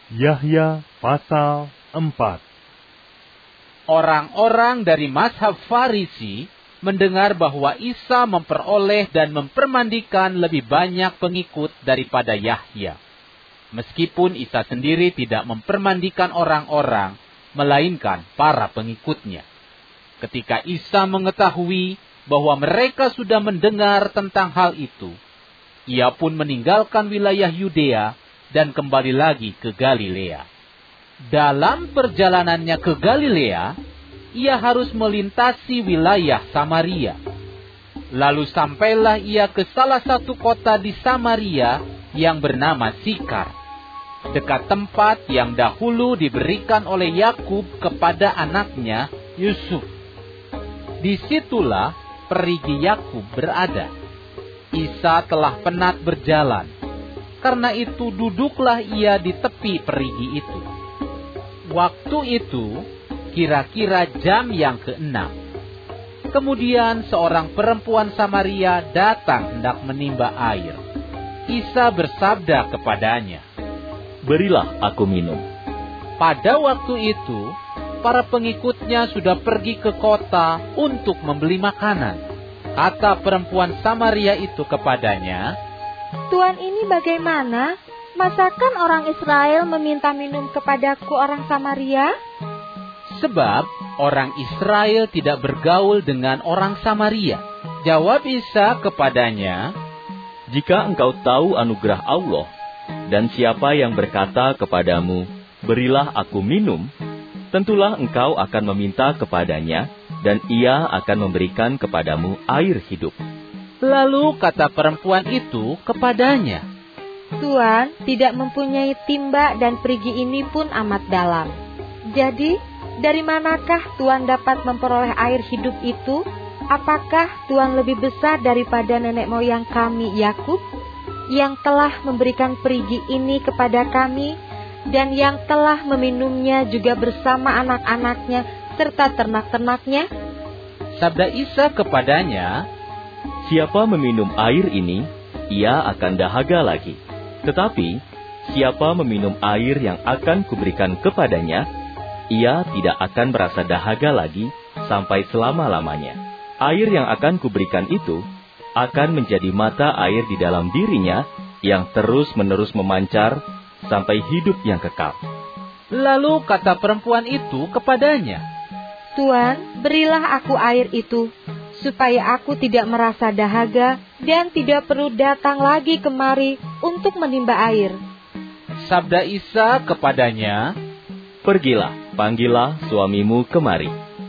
Yahya pasal 4. Orang-orang dari mazhab Farisi mendengar bahwa Isa memperoleh dan mempermandikan lebih banyak pengikut daripada Yahya. Meskipun Isa sendiri tidak mempermandikan orang-orang, melainkan para pengikutnya. Ketika Isa mengetahui bahwa mereka sudah mendengar tentang hal itu, ia pun meninggalkan wilayah Yudea dan kembali lagi ke Galilea. Dalam perjalanannya ke Galilea, ia harus melintasi wilayah Samaria. Lalu sampailah ia ke salah satu kota di Samaria yang bernama Sikar, dekat tempat yang dahulu diberikan oleh Yakub kepada anaknya Yusuf. Disitulah perigi Yakub berada. Isa telah penat berjalan. Karena itu duduklah ia di tepi perigi itu. Waktu itu kira-kira jam yang ke-6. Kemudian seorang perempuan Samaria datang hendak menimba air. Isa bersabda kepadanya, "Berilah aku minum." Pada waktu itu, para pengikutnya sudah pergi ke kota untuk membeli makanan. Kata perempuan Samaria itu kepadanya, "Tuan, ini bagaimana? Masakan orang Israel meminta minum kepadaku orang Samaria?" Sebab orang Israel tidak bergaul dengan orang Samaria. Jawab Isa kepadanya, "Jika engkau tahu anugerah Allah, dan siapa yang berkata kepadamu, 'Berilah aku minum,' tentulah engkau akan meminta kepadanya, dan ia akan memberikan kepadamu air hidup." Lalu kata perempuan itu kepadanya, "Tuan tidak mempunyai timba dan perigi ini pun amat dalam. Jadi, dari manakah Tuan dapat memperoleh air hidup itu? Apakah Tuan lebih besar daripada nenek moyang kami Yakub, yang telah memberikan perigi ini kepada kami, dan yang telah meminumnya juga bersama anak-anaknya serta ternak-ternaknya?" Sabda Isa kepadanya, "Siapa meminum air ini, ia akan dahaga lagi. Tetapi, siapa meminum air yang akan kuberikan kepadanya, ia tidak akan merasa dahaga lagi sampai selama-lamanya. Air yang akan kuberikan itu akan menjadi mata air di dalam dirinya yang terus-menerus memancar sampai hidup yang kekal." Lalu kata perempuan itu kepadanya, "Tuan, berilah aku air itu, supaya aku tidak merasa dahaga dan tidak perlu datang lagi kemari untuk menimba air." Sabda Isa kepadanya, "Pergilah, panggillah suamimu kemari."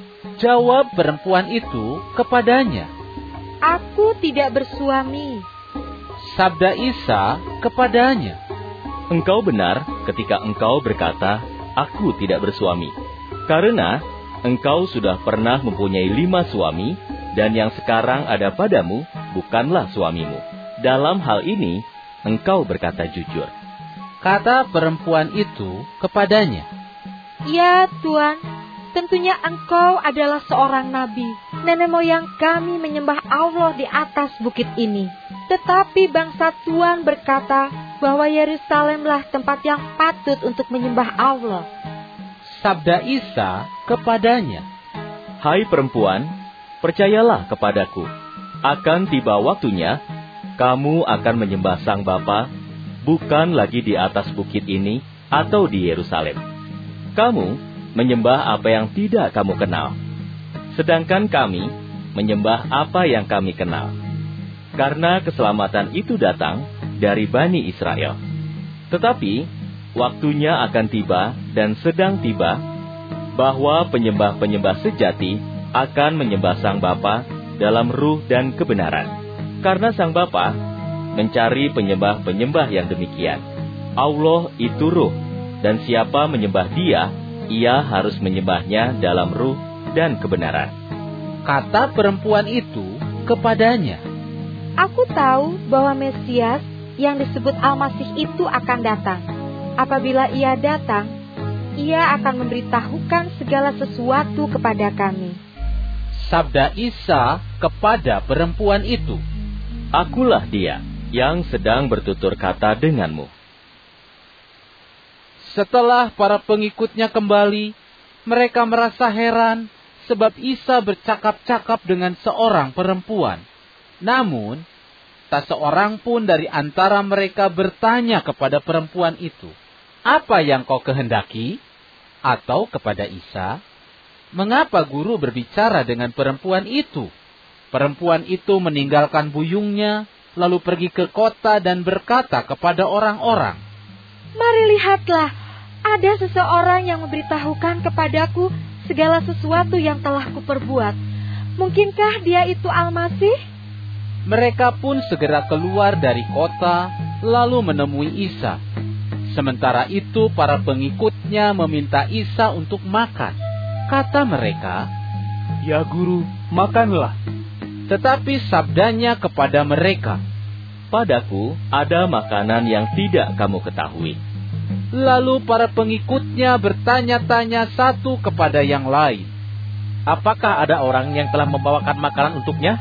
Jawab perempuan itu kepadanya, "Aku tidak bersuami." Sabda Isa kepadanya, "Engkau benar ketika engkau berkata, 'Aku tidak bersuami,' karena engkau sudah pernah mempunyai 5 suami, dan yang sekarang ada padamu bukanlah suamimu. Dalam hal ini, engkau berkata jujur." Kata perempuan itu kepadanya, "Ya Tuan, tentunya engkau adalah seorang nabi. Nenek moyang kami menyembah Allah di atas bukit ini. Tetapi bangsa Tuan berkata bahwa Yerusalemlah tempat yang patut untuk menyembah Allah." Sabda Isa kepadanya, "Hai perempuan, percayalah kepadaku. Akan tiba waktunya, kamu akan menyembah Sang Bapa, bukan lagi di atas bukit ini atau di Yerusalem. Kamu menyembah apa yang tidak kamu kenal, sedangkan kami menyembah apa yang kami kenal. Karena keselamatan itu datang dari Bani Israel. Tetapi waktunya akan tiba dan sedang tiba, bahwa penyembah-penyembah sejati akan menyembah Sang Bapa dalam ruh dan kebenaran. Karena Sang Bapa mencari penyembah-penyembah yang demikian. Allah itu ruh, dan siapa menyembah Dia, ia harus menyembahnya dalam ruh dan kebenaran." Kata perempuan itu kepadanya, "Aku tahu bahwa Mesias yang disebut Al-Masih itu akan datang. Apabila ia datang, ia akan memberitahukan segala sesuatu kepada kami." Sabda Isa kepada perempuan itu, "Akulah Dia yang sedang bertutur kata denganmu." Setelah para pengikutnya kembali, mereka merasa heran sebab Isa bercakap-cakap dengan seorang perempuan. Namun, tak seorang pun dari antara mereka bertanya kepada perempuan itu, "Apa yang kau kehendaki?" Atau kepada Isa, "Mengapa guru berbicara dengan perempuan itu?" Perempuan itu meninggalkan buyungnya, lalu pergi ke kota dan berkata kepada orang-orang, "Mari lihatlah, ada seseorang yang memberitahukan kepadaku segala sesuatu yang telah kuperbuat. Mungkinkah dia itu Al-Masih?" Mereka pun segera keluar dari kota, lalu menemui Isa. Sementara itu para pengikutnya meminta Isa untuk makan. Kata mereka, "Ya guru, makanlah." tetapi sabdanya kepada mereka, Padaku ada makanan yang tidak kamu ketahui. Lalu para pengikutnya bertanya-tanya satu kepada yang lain, Apakah ada orang yang telah membawakan makanan untuknya?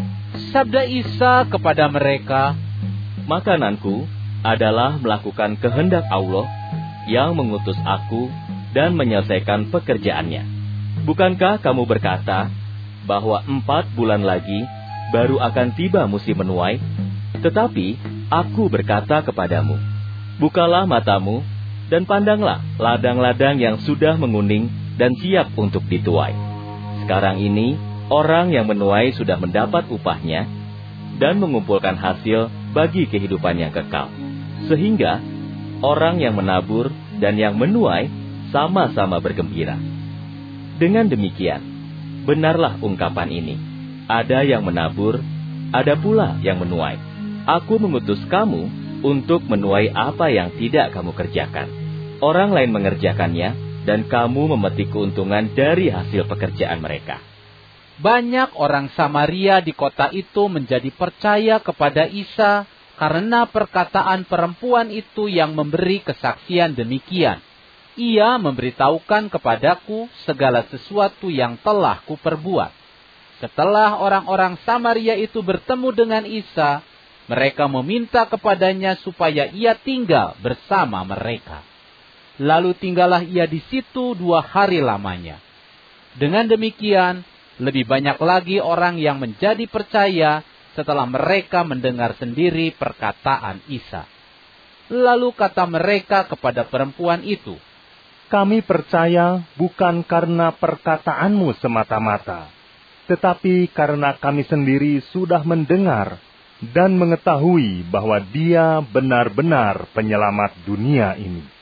Sabda Isa kepada mereka, Makananku adalah melakukan kehendak Allah yang mengutus aku dan menyelesaikan pekerjaannya. Bukankah kamu berkata bahwa 4 bulan lagi baru akan tiba musim menuai? Tetapi aku berkata kepadamu, bukalah matamu dan pandanglah ladang-ladang yang sudah menguning dan siap untuk dituai. Sekarang ini orang yang menuai sudah mendapat upahnya dan mengumpulkan hasil bagi kehidupan yang kekal. Sehingga orang yang menabur dan yang menuai sama-sama bergembira. Dengan demikian, benarlah ungkapan ini. Ada yang menabur, ada pula yang menuai. Aku mengutus kamu untuk menuai apa yang tidak kamu kerjakan. Orang lain mengerjakannya, dan kamu memetik keuntungan dari hasil pekerjaan mereka. Banyak orang Samaria di kota itu menjadi percaya kepada Isa karena perkataan perempuan itu yang memberi kesaksian demikian. Ia memberitahukan kepadaku segala sesuatu yang telah kuperbuat. Setelah orang-orang Samaria itu bertemu dengan Isa, mereka meminta kepadanya supaya ia tinggal bersama mereka. Lalu tinggallah ia di situ 2 hari lamanya. Dengan demikian, lebih banyak lagi orang yang menjadi percaya setelah mereka mendengar sendiri perkataan Isa. Lalu kata mereka kepada perempuan itu, Kami percaya bukan karena perkataanmu semata-mata, tetapi karena kami sendiri sudah mendengar dan mengetahui bahwa Dia benar-benar penyelamat dunia ini.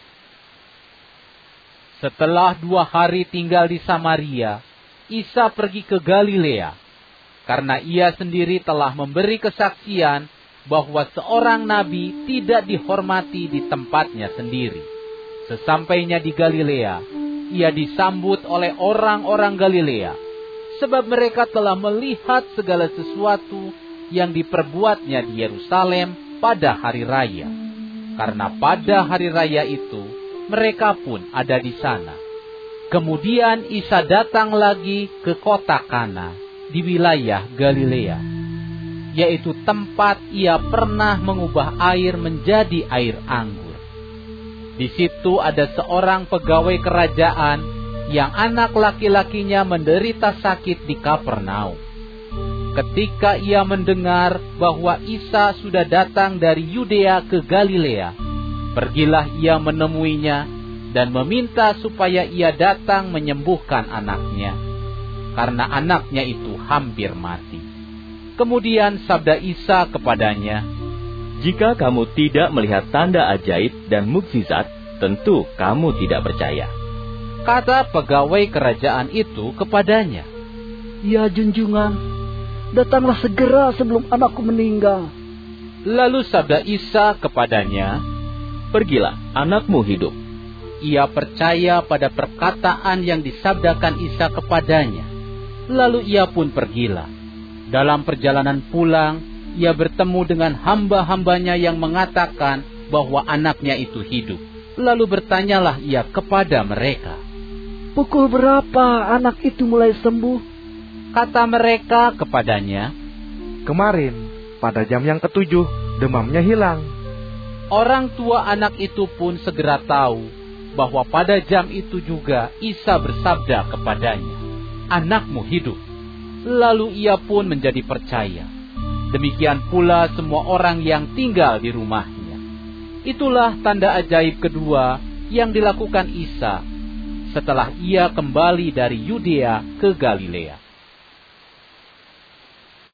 Setelah 2 hari tinggal di Samaria, Isa pergi ke Galilea, karena ia sendiri telah memberi kesaksian bahwa seorang nabi tidak dihormati di tempatnya sendiri. Sesampainya di Galilea, ia disambut oleh orang-orang Galilea, sebab mereka telah melihat segala sesuatu yang diperbuatnya di Yerusalem pada hari raya. Karena pada hari raya itu, mereka pun ada di sana. Kemudian Isa datang lagi ke kota Kana di wilayah Galilea, yaitu tempat ia pernah mengubah air menjadi air anggur. Di situ ada seorang pegawai kerajaan yang anak laki-lakinya menderita sakit di Kapernaum. Ketika ia mendengar bahwa Isa sudah datang dari Yudea ke Galilea, pergilah ia menemuinya dan meminta supaya ia datang menyembuhkan anaknya, karena anaknya itu hampir mati. Kemudian sabda Isa kepadanya, Jika kamu tidak melihat tanda ajaib dan mukjizat, tentu kamu tidak percaya. Kata pegawai kerajaan itu kepadanya, Ya junjungan, datanglah segera sebelum anakku meninggal. Lalu sabda Isa kepadanya, Pergilah, anakmu hidup. Ia percaya pada perkataan yang disabdakan Isa kepadanya. Lalu ia pun pergilah. Dalam perjalanan pulang, ia bertemu dengan hamba-hambanya yang mengatakan bahwa anaknya itu hidup. Lalu bertanyalah ia kepada mereka, Pukul berapa anak itu mulai sembuh? Kata mereka kepadanya, Kemarin, pada jam yang ke-7, demamnya hilang. Orang tua anak itu pun segera tahu bahwa pada jam itu juga Isa bersabda kepadanya, "Anakmu hidup." Lalu ia pun menjadi percaya. Demikian pula semua orang yang tinggal di rumahnya. Itulah tanda ajaib kedua yang dilakukan Isa setelah ia kembali dari Yudea ke Galilea.